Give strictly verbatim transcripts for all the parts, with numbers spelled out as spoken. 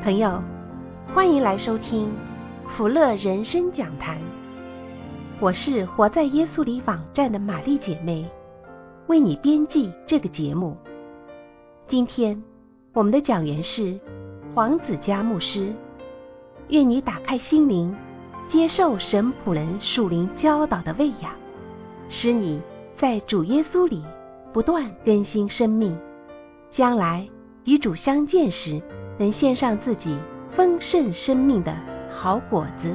朋友，欢迎来收听福乐人生讲坛。我是活在耶稣里网站的玛丽姐妹，为你编辑这个节目。今天我们的讲员是黄子嘉牧师，愿你打开心灵，接受神仆人属灵教导的喂养，使你在主耶稣里不断更新生命，将来与主相见时，能献上自己丰盛生命的好果子。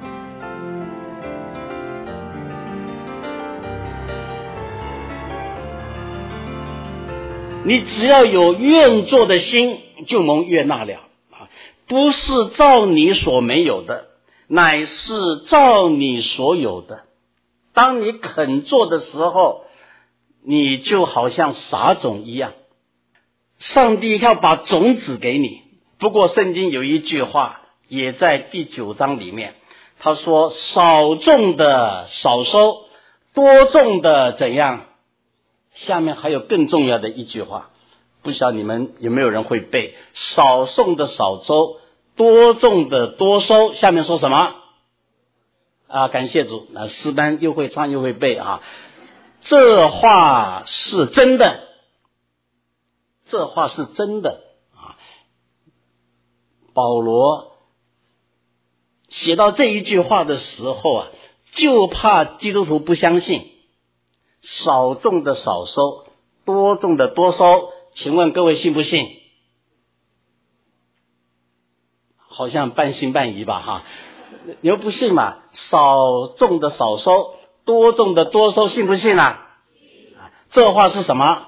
你只要有愿做的心，就蒙悦纳了啊！不是照你所没有的，乃是照你所有的。当你肯做的时候，你就好像撒种一样，上帝要把种子给你。不过圣经有一句话也在第九章里面，他说少种的少收，多种的怎样？下面还有更重要的一句话，不晓得你们有没有人会背？少种的少收，多种的多收。下面说什么啊？感谢主，那诗班又会唱又会背啊！这话是真的，这话是真的啊！保罗写到这一句话的时候啊，就怕基督徒不相信。少种的少收，多种的多收，请问各位信不信？好像半信半疑吧哈。你又不信嘛？少种的少收，多种的多收，信不信啊？这话是什么？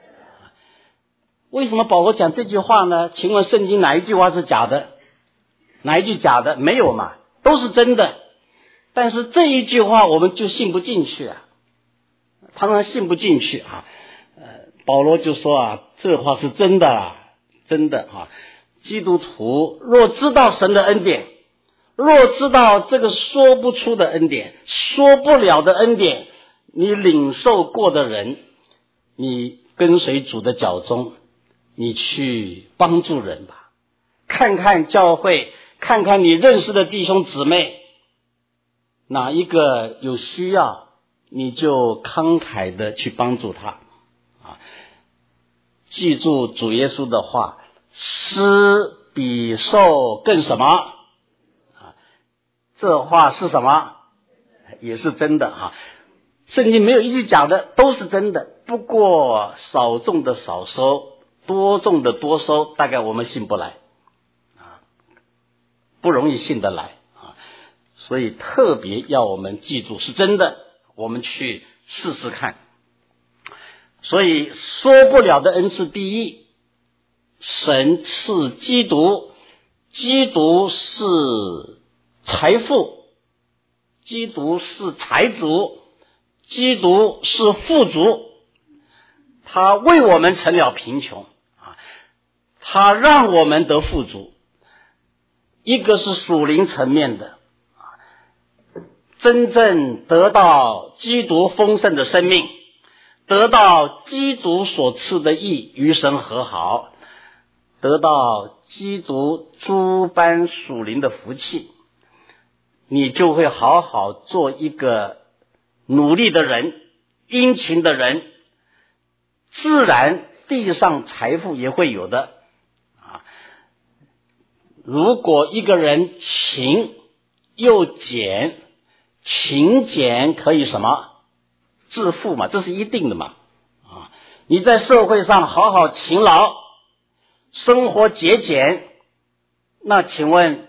为什么保罗讲这句话呢？请问圣经哪一句话是假的？哪一句假的？没有嘛，都是真的。但是这一句话我们就信不进去啊，常常信不进去啊。呃，保罗就说啊，这话是真的啊，真的啊。基督徒若知道神的恩典，若知道这个说不出的恩典，说不了的恩典，你领受过的人，你跟随主的脚踪，你去帮助人吧。看看教会，看看你认识的弟兄姊妹，哪一个有需要，你就慷慨的去帮助他啊！记住主耶稣的话，施比受更什么啊？这话是什么？也是真的啊！圣经没有一句假的，都是真的。不过少种的少收，多种的多收，大概我们信不来啊，不容易信得来啊，所以特别要我们记住是真的，我们去试试看。所以说不了的恩赐，第一，神赐基督，基督是财富，基督是财主，基督是富足，他为我们成了贫穷啊，他让我们得富足。一个是属灵层面的，真正得到基督丰盛的生命，得到基督所赐的义，与神和好，得到基督诸般属灵的福气，你就会好好做一个努力的人，殷勤的人，自然地上财富也会有的啊。如果一个人勤又俭，勤俭可以什么？致富嘛，这是一定的嘛啊！你在社会上好好勤劳，生活节俭，那请问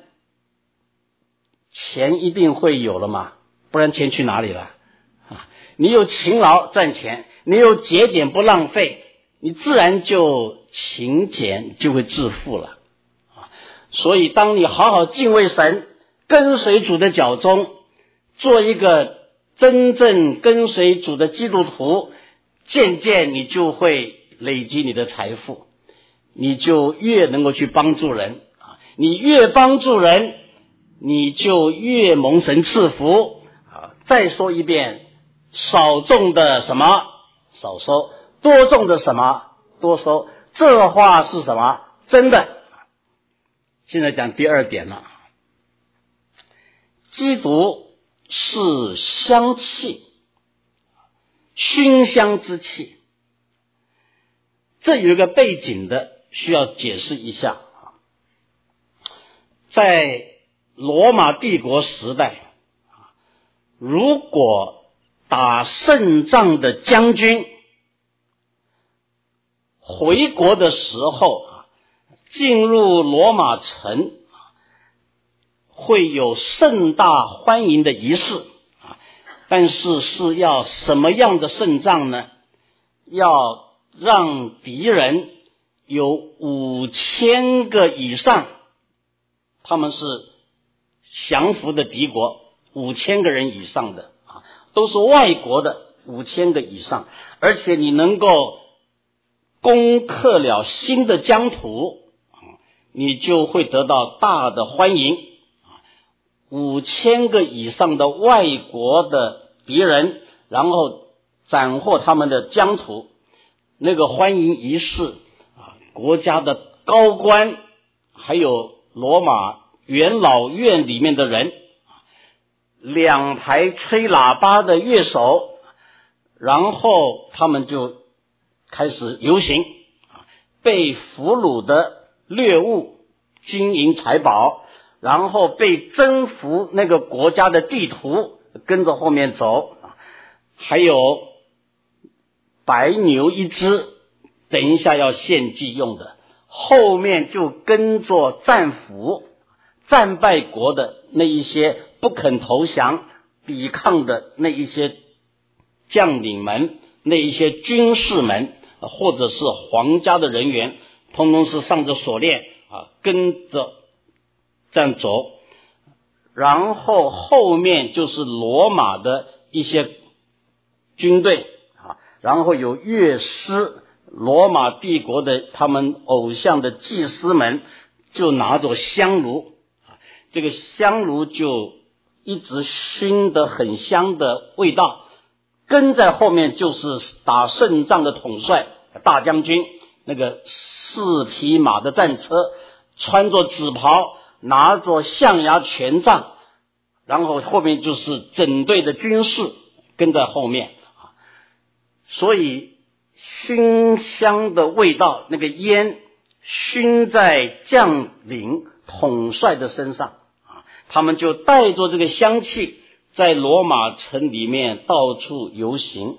钱一定会有了吗？不然钱去哪里了啊？你有勤劳赚钱，你有节俭不浪费，你自然就勤俭就会致富了啊！所以当你好好敬畏神，跟随主的脚踪，做一个真正跟随主的基督徒，渐渐你就会累积你的财富，你就越能够去帮助人啊！你越帮助人，你就越蒙神赐福啊！再说一遍，少种的什么少收，多种的什么多收，这话是什么？真的。 现在讲第二点了，基督是香气，熏香之气。这有一个背景的，需要解释一下。在罗马帝国时代，如果打胜仗的将军回国的时候进入罗马城，会有盛大欢迎的仪式，但是是要什么样的胜仗呢？要让敌人有五千个以上，他们是降服的敌国，五千个人以上的啊，都是外国的，五千个以上，而且你能够攻克了新的疆土，你就会得到大的欢迎。五千个以上的外国的敌人，然后斩获他们的疆土，那个欢迎仪式啊，国家的高官，还有罗马元老院里面的人，两台吹喇叭的乐手，然后他们就开始游行，被俘虏的掠物、金银财宝，然后被征服那个国家的地图跟着后面走，还有白牛一只，等一下要献祭用的，后面就跟着战俘、战败国的那一些不肯投降抵抗的那一些将领们，那一些军士们，或者是皇家的人员，通通是上着锁链啊，跟着这样走。然后后面就是罗马的一些军队啊，然后有乐师，罗马帝国的他们偶像的祭司们就拿着香炉，这个香炉就一直熏得很香的味道，跟在后面就是打胜仗的统帅大将军，那个四匹马的战车，穿着紫袍，拿着象牙权杖，然后后面就是整队的军士跟在后面。所以熏香的味道，那个烟熏在将领统帅的身上，他们就带着这个香气在罗马城里面到处游行。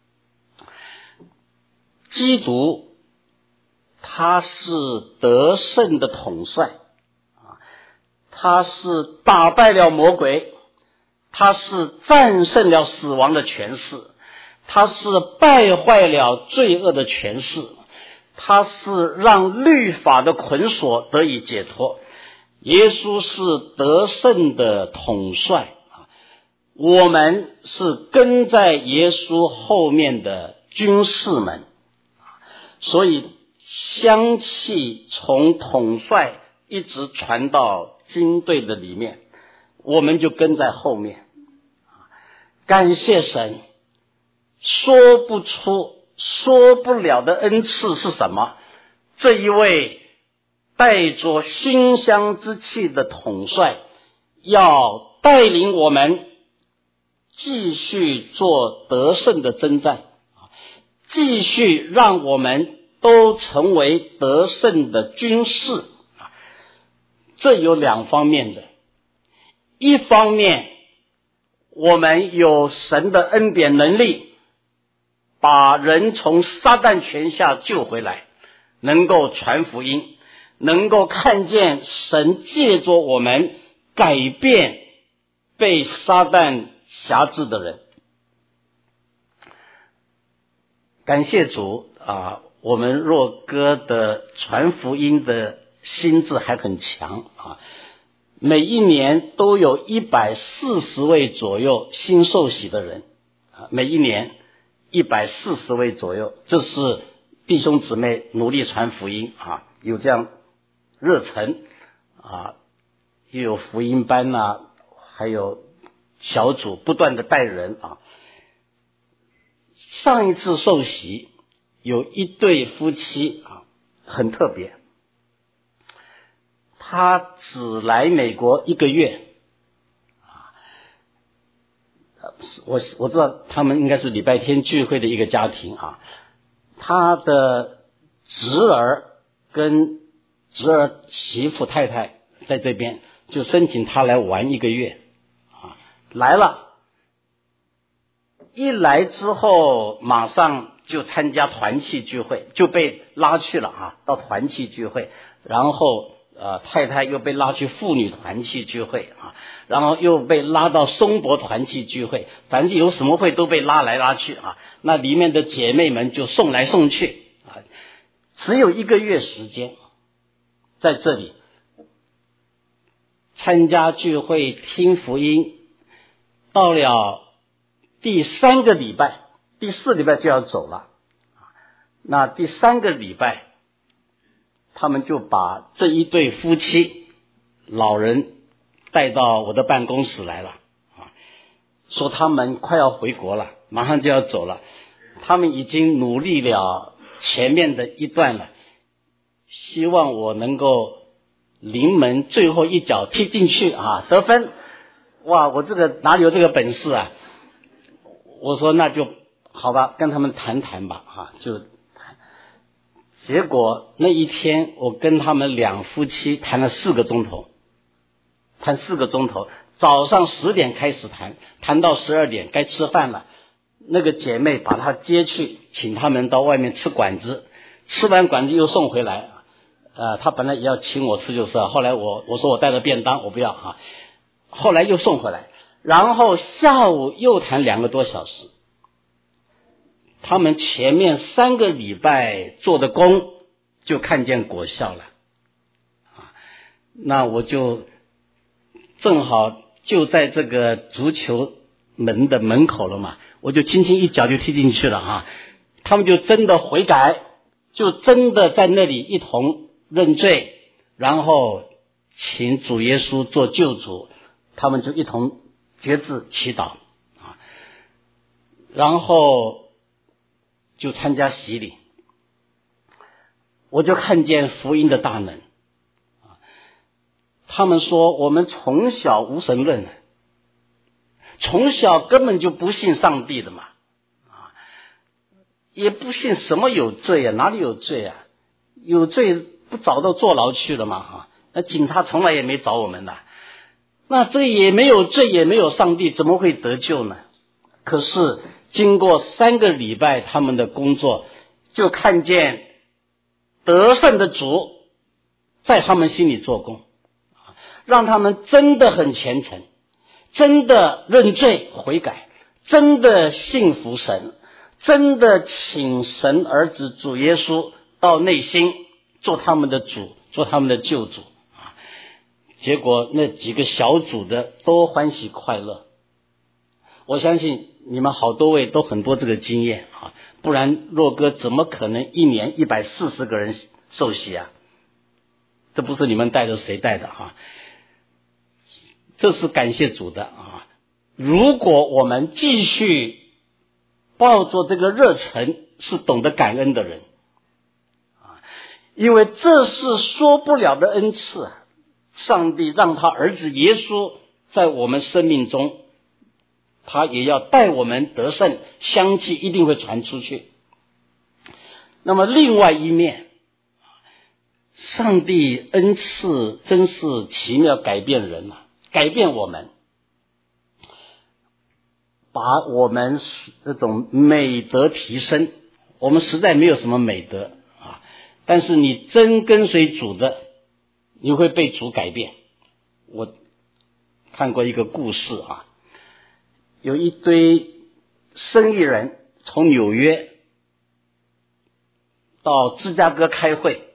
基督他是得胜的统帅，他是打败了魔鬼，他是战胜了死亡的权势，他是败坏了罪恶的权势，他是让律法的捆锁得以解脱。耶稣是得胜的统帅，我们是跟在耶稣后面的军士们，所以香气从统帅一直传到军队的里面，我们就跟在后面。感谢神，说不出说不了的恩赐是什么？这一位带着熏香之气的统帅要带领我们继续做得胜的征战，继续让我们都成为得胜的军士。这有两方面的，一方面我们有神的恩典能力，把人从撒旦权下救回来，能够传福音，能够看见神借着我们改变被撒旦辖制的人。感谢主啊，我们若歌的传福音的心智还很强啊，每一年都有一百四十位左右新受洗的人啊，每一年一百四十位左右，这是弟兄姊妹努力传福音啊，有这样热忱啊，又有福音班啊，还有小组不断的带人啊。上一次受洗有一对夫妻啊，很特别， 他只来美国一个月，啊，我我知道他们应该是礼拜天聚会的一个家庭啊，他的侄儿跟侄儿媳妇太太在这边，就申请他来玩一个月，啊，来了，一来之后马上就参加团契聚会，就被拉去了啊，到团契聚会，然后呃太太又被拉去妇女团契聚会啊，然后又被拉到松柏团契聚会，反正有什么会都被拉来拉去啊，那里面的姐妹们就送来送去啊，只有一个月时间在这里参加聚会听福音，到了第三个礼拜，第四礼拜就要走了。那第三个礼拜，他们就把这一对夫妻老人带到我的办公室来了，啊，说他们快要回国了，马上就要走了，他们已经努力了前面的一段了，希望我能够临门最后一脚踢进去啊，得分。哇，我这个哪里有这个本事啊？我说那就好吧，跟他们谈谈吧啊，就谈。结果那一天我跟他们两夫妻谈了四个钟头，谈四个钟头，早上十点开始谈，谈到十二点该吃饭了。那个姐妹把她接去，请他们到外面吃馆子，吃完馆子又送回来。呃，她本来也要请我吃就是了，后来我我说我带了便当，我不要啊。后来又送回来，然后下午又谈两个多小时。他们前面三个礼拜做的工就看见果效了啊，那我就正好就在这个足球门的门口了嘛，我就轻轻一脚就踢进去了啊。他们就真的悔改，就真的在那里一同认罪，然后请主耶稣做救主，他们就一同决志祈祷啊，然后就参加洗礼。我就看见福音的大能啊！他们说我们从小无神论，从小根本就不信上帝的嘛啊，也不信什么有罪啊，哪里有罪啊？有罪不早到坐牢去了嘛啊？那警察从来也没找我们的，那这也没有罪，也没有上帝，怎么会得救呢？可是经过三个礼拜他们的工作，就看见得胜的主在他们心里做工，让他们真的很虔诚，真的认罪悔改，真的信服神，真的请神儿子主耶稣到内心做他们的主，做他们的救主啊！结果那几个小组的都欢喜快乐。我相信你们好多位都很多这个经验啊，不然若哥怎么可能一年一百四十个人受洗啊？这不是你们带的，谁带的啊？这是感谢主的啊！如果我们继续抱着这个热忱，是懂得感恩的人啊，因为这是说不了的恩赐啊！上帝让他儿子耶稣在我们生命中，他也要带我们得胜，香气一定会传出去。那么另外一面，上帝恩赐真是奇妙，改变人啊，改变我们，把我们这种美德提升。我们实在没有什么美德啊，但是你真跟随主的，你会被主改变。我看过一个故事啊，有一堆生意人从纽约到芝加哥开会，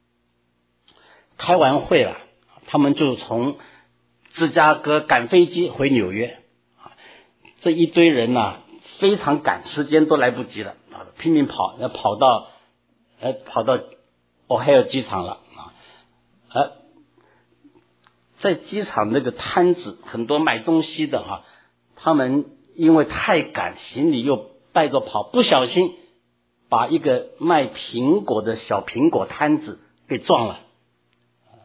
开完会了，他们就从芝加哥赶飞机回纽约。这一堆人呢、啊，非常赶，时间都来不及了，拼命跑，要跑到呃跑到Ohio机场了啊，呃，在机场那个摊子，很多买东西的啊，他们因为太赶，行李又带着跑，不小心把一个卖苹果的小苹果摊子给撞了。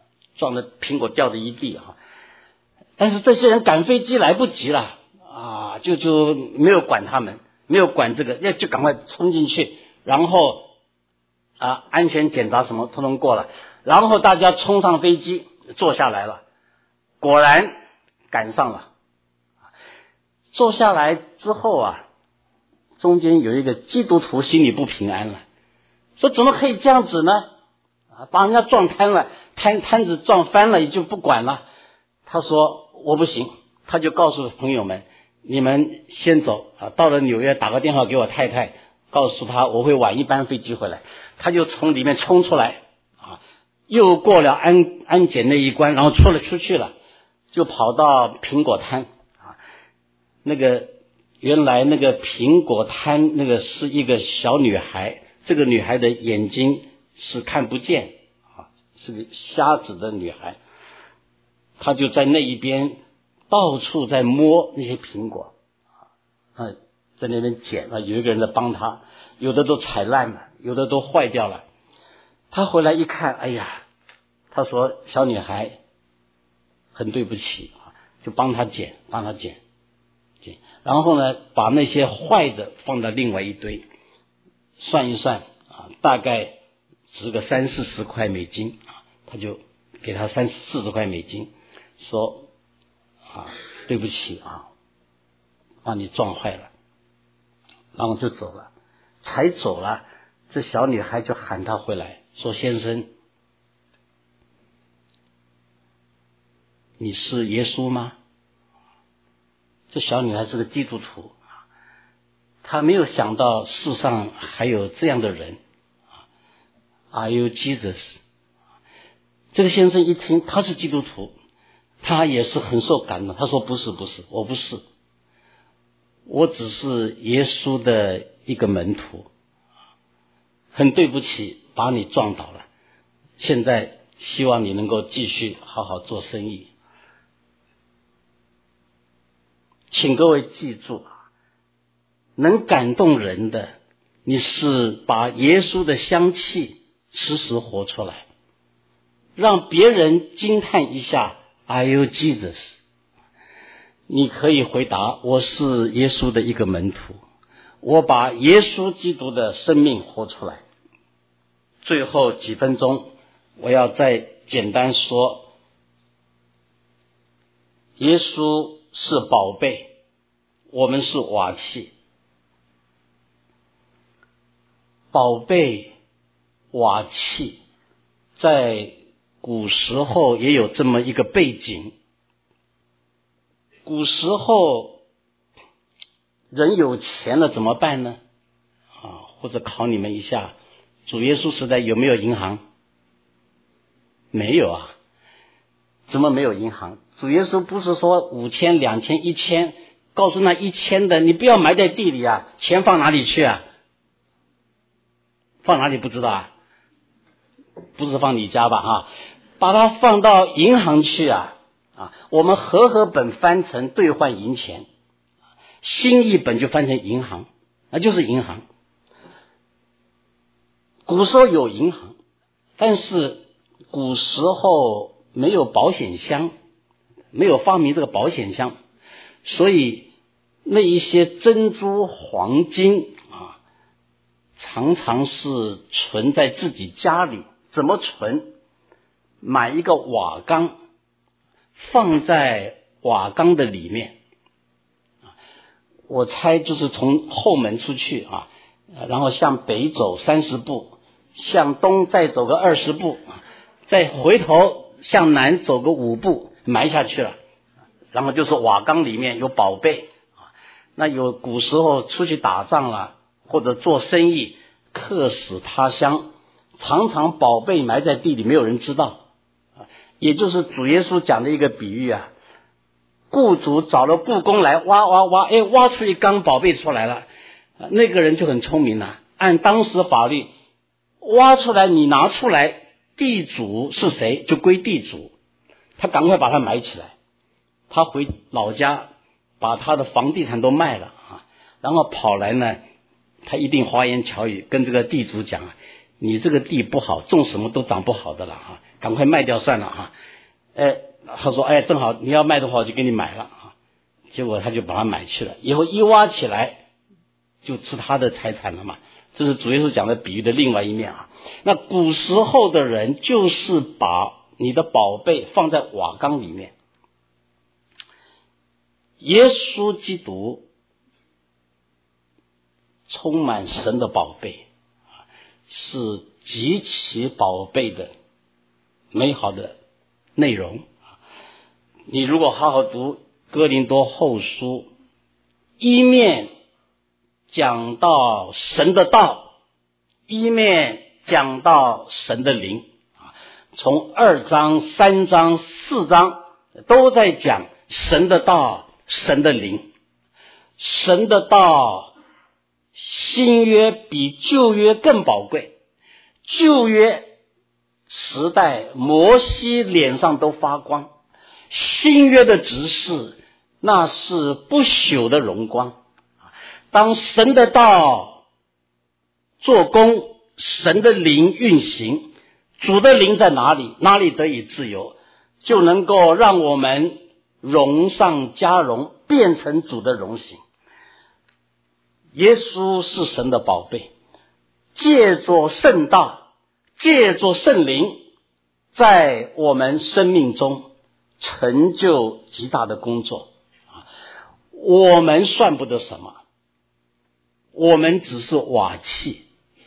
撞得苹果掉的一地啊。但是这些人赶飞机来不及了啊，就就没有管他们，没有管这个，要就赶快冲进去，然后啊安全检查什么通通过了，然后大家冲上飞机坐下来了，果然赶上了。坐下来之后啊，中间有一个基督徒心里不平安了，说怎么可以这样子呢？啊，把人家撞瘫了，摊摊子撞翻了也就不管了。他说我不行，他就告诉朋友们，你们先走啊，到了纽约打个电话给我太太，告诉他我会晚一班飞机回来。他就从里面冲出来啊，又过了安安检那一关，然后出了出去了，就跑到苹果摊啊。那个原来那个苹果摊那个是一个小女孩，这个女孩的眼睛是看不见啊，是个瞎子的女孩。他就在那一边到处在摸那些苹果啊，在那边捡啊，有一个人在帮他，有的都踩烂了，有的都坏掉了。他回来一看，哎呀，他说小女孩很对不起啊，就帮他捡，帮他捡捡，然后呢，把那些坏的放到另外一堆，算一算啊，大概值个三四十块美金啊，他就给他三四十块美金。说啊，对不起啊，把你撞坏了，然后就走了。才走了，这小女孩就喊他回来，说先生，你是耶稣吗？这小女孩是个基督徒，她没有想到世上还有这样的人。Are you Jesus？ 这个先生一听他是基督徒，他也是很受感动，他说不是不是，我不是，我只是耶稣的一个门徒，很对不起把你撞倒了，现在希望你能够继续好好做生意。请各位记住，能感动人的，你是把耶稣的香气时时活出来，让别人惊叹一下，Are you Jesus？ 你可以回答，我是耶稣的一个门徒，我把耶稣基督的生命活出来。最后几分钟我要再简单说，耶稣是宝贝，我们是瓦器。宝贝瓦器在古时候也有这么一个背景。古时候人有钱了怎么办呢？啊，或者考你们一下，主耶稣时代有没有银行？没有啊。怎么没有银行？主耶稣不是说五千、两千、一千，告诉那一千的你不要埋在地里啊，钱放哪里去啊？放哪里不知道啊？不是放你家吧啊？把它放到银行去啊！啊，我们和合本翻成兑换银钱，新译本就翻成银行，那就是银行。古时候有银行，但是古时候没有保险箱，没有发明这个保险箱，所以那一些珍珠、黄金啊，常常是存在自己家里。怎么存？买一个瓦缸，放在瓦缸的里面，我猜就是从后门出去啊，然后向北走三十步，向东再走个二十步，再回头向南走个五步，埋下去了。然后就是瓦缸里面有宝贝，那有古时候出去打仗了，或者做生意，客死他乡，常常宝贝埋在地里，没有人知道。也就是主耶稣讲的一个比喻啊，雇主找了雇工来挖挖挖，哎，挖出一缸宝贝出来了，那个人就很聪明了，按当时法律，挖出来你拿出来，地主是谁就归地主，他赶快把它埋起来，他回老家把他的房地产都卖了啊，然后跑来呢，他一定花言巧语跟这个地主讲啊，你这个地不好，种什么都长不好的了啊， 赶快卖掉算了哈。哎，他说哎，正好你要卖的话，我就给你买了啊。结果他就把它买去了，以后一挖起来就吃他的财产了嘛。这是主耶稣讲的比喻的另外一面啊。那古时候的人就是把你的宝贝放在瓦缸里面。耶稣基督充满神的宝贝，是极其宝贝的美好的内容。你如果好好读哥林多后书，一面讲到神的道，一面讲到神的灵，从二章、三章、四章都在讲神的道、神的灵。神的道新约比旧约更宝贵，旧约时代摩西脸上都发光，新约的执事那是不朽的荣光。当神的道做工，神的灵运行，主的灵在哪里，哪里得以自由，就能够让我们荣上加荣，变成主的荣形。耶稣是神的宝贝，借着圣道，借着圣灵，在我们生命中成就极大的工作。我们算不得什么，我们只是瓦器，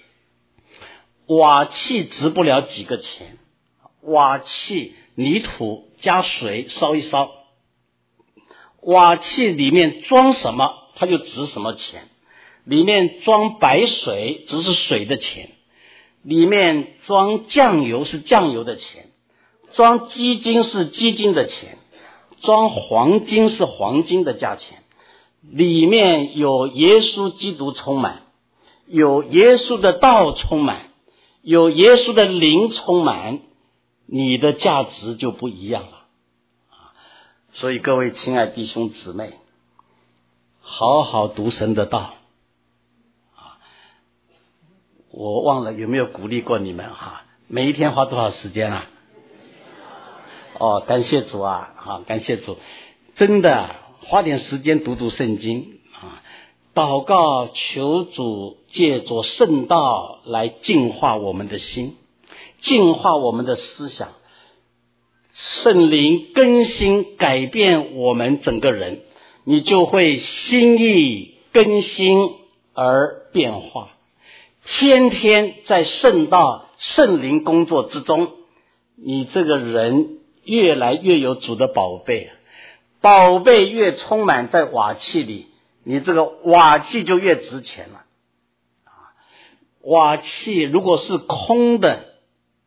瓦器值不了几个钱，瓦器泥土加水烧一烧，瓦器里面装什么它就值什么钱，里面装白水只是水的钱，里面装酱油是酱油的钱，装鸡精是鸡精的钱，装黄金是黄金的价钱。里面有耶稣基督充满，有耶稣的道充满，有耶稣的灵充满，你的价值就不一样了。所以各位亲爱弟兄姊妹，好好读神的道。我忘了有没有鼓励过你们哈？每一天花多少时间啊？哦，感谢主啊！哈，感谢主，真的花点时间读读圣经啊，祷告求主借着圣道来净化我们的心，净化我们的思想，圣灵更新改变我们整个人，你就会心意更新而变化。天天在圣道圣灵工作之中，你这个人越来越有主的宝贝，宝贝越充满在瓦器里，你这个瓦器就越值钱了。瓦器如果是空的，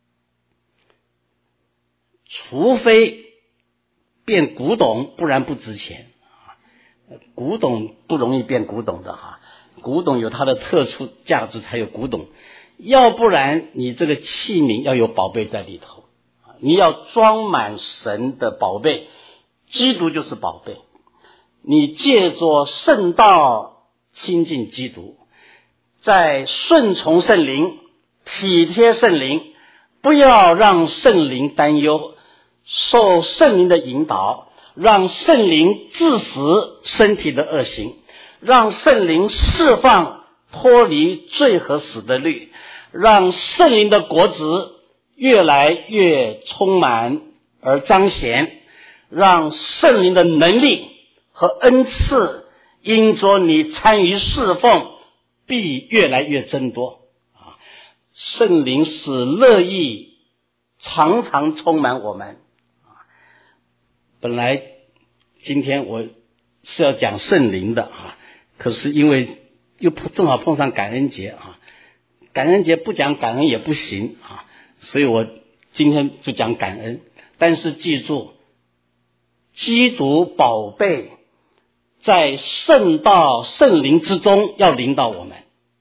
除非变古董，不然不值钱。古董不容易变古董的哈，古董有它的特殊价值才有古董，要不然你这个器皿要有宝贝在里头，你要装满神的宝贝，基督就是宝贝。你借着圣道亲近基督，在顺从圣灵，体贴圣灵，不要让圣灵担忧，受圣灵的引导，让圣灵治死身体的恶行，让圣灵释放脱离罪和死的律，让圣灵的果子越来越充满而彰显，让圣灵的能力和恩赐因着你参与侍奉必越来越增多。圣灵是乐意常常充满我们。本来今天我是要讲圣灵的啊，可是因为又正好碰上感恩节啊，感恩节不讲感恩也不行啊，所以我今天就讲感恩。但是记住，基督宝贝在圣道圣灵之中要领导我们，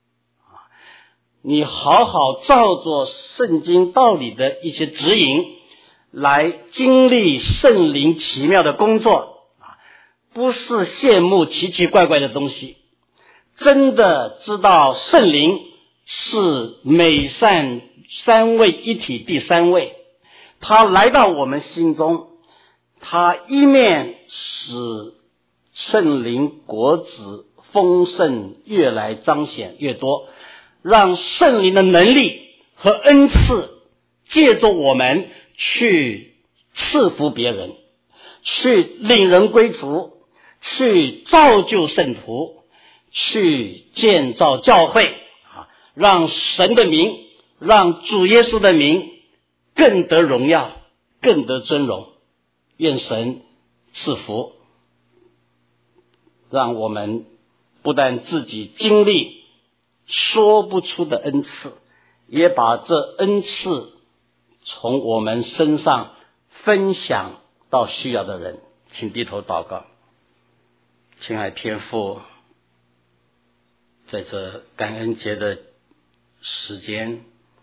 你好好照着圣经道理的一些指引来经历圣灵奇妙的工作，不是羡慕奇奇怪怪的东西，真的知道圣灵是美善三位一体第三位， 他来到我们心中，他一面使圣灵果子丰盛越来彰显越多，让圣灵的能力和恩赐借着我们去赐福别人，去领人归主，去造就圣徒，去建造教会，让神的名，让主耶稣的名更得荣耀，更得尊荣。愿神赐福，让我们不但自己经历说不出的恩赐，也把这恩赐从我们身上分享到需要的人。请低头祷告。亲爱天父，在这感恩节的时间，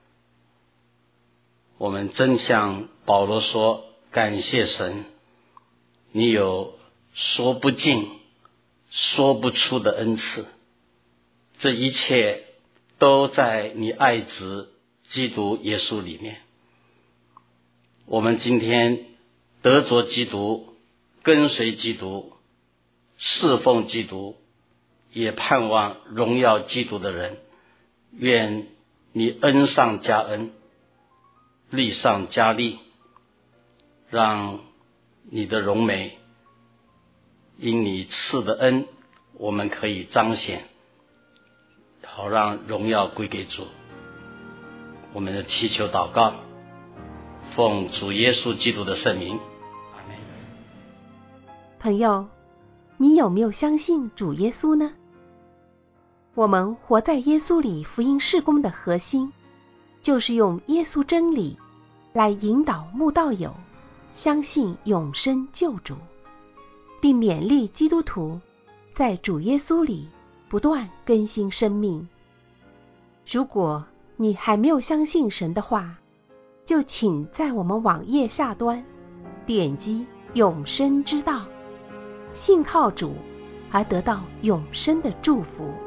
我们真像保罗说，感谢神，你有说不尽说不出的恩赐，这一切都在你爱子基督耶稣里面。我们今天得着基督，跟随基督，侍奉基督，也盼望荣耀基督的人，愿你恩上加恩，利上加利，让你的荣美因你赐的恩我们可以彰显，好让荣耀归给主。我们的祈求祷告，奉主耶稣基督的圣名，阿们。 朋友，你有没有相信主耶稣呢？我们活在耶稣里福音事工的核心，就是用耶稣真理来引导慕道友相信永生救主，并勉励基督徒在主耶稣里不断更新生命。如果你还没有相信神的话，就请在我们网页下端点击永生之道，信靠主而得到永生的祝福。